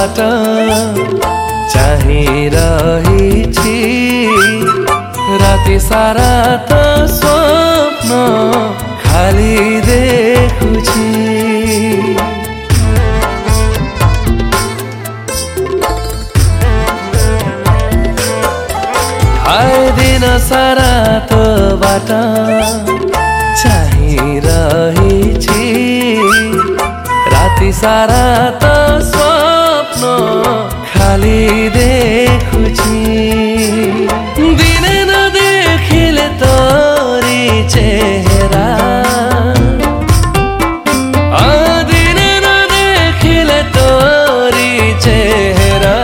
बाट चाहिरहिछि राति सारा त स्वप्न खाली देखुछि हाय दिन सारा त बाट चाहिरहिछि राति सारा त स्वप्न खाली देखुछि दिने नदेखिले तोरी चेहरा दिने नदेखिले तोरी चेहरा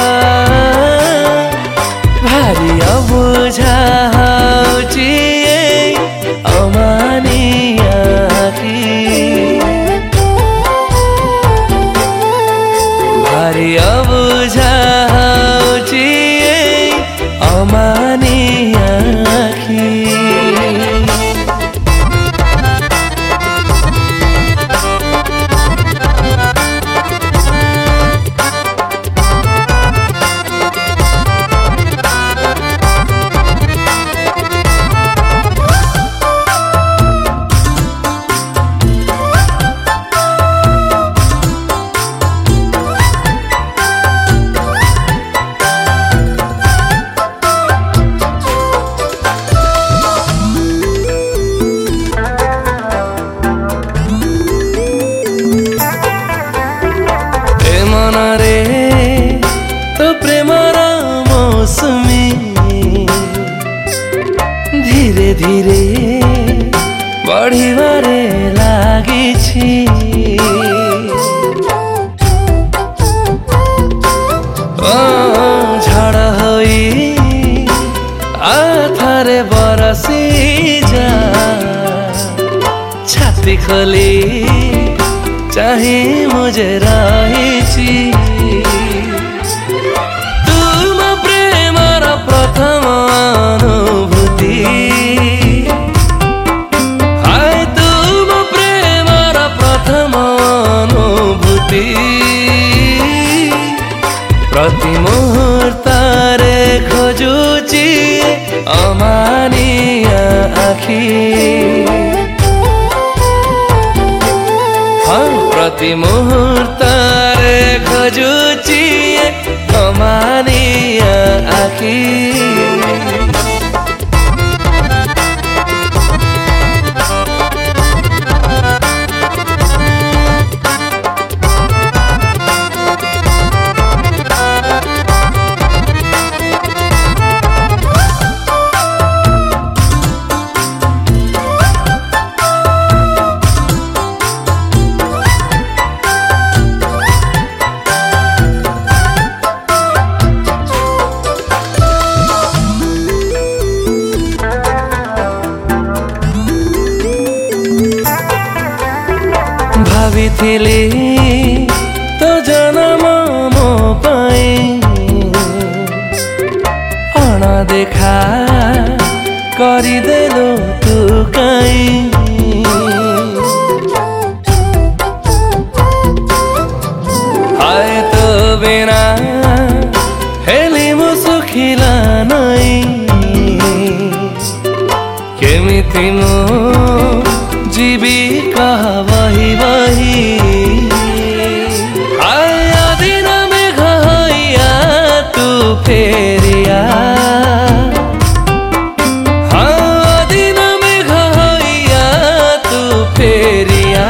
भारी अबुझाउँछि अमानिया भारी अबुझाउँछि अमानिया मनरे तो प्रेमर मौसमी धीरे धीरे बढ़िबारे लागिछि झड़ होई आथारे बरसी जा छाती खोली चाहे मुझे रहिछि तुम प्रेमर प्रथम अनुभूति हाय तुम प्रेमर प्रथम अनुभूति प्रति मुहूर्त्तरे खोजुछि अमानिया आखि प्रति मुहूर्त्तरे खोजुछि अमानिया आखि भाविथिली तो जन्म मो पाई अणदेखा गरिदेलो तू काई हाय तो बिना हेली मु सुखिला नै केमिति मु जीवी कहा वही वही आया दिन में घाया तू फेरिया हाँ दिन में घाया तू फेरिया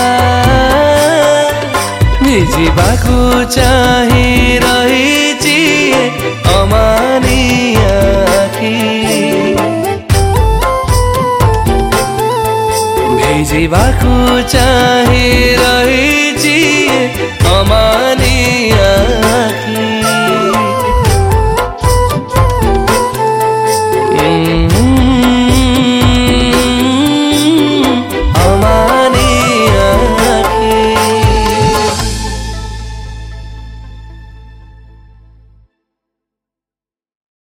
भिजिबाकु चाहि रहिछि अमानिया भिजिबाकु चाहि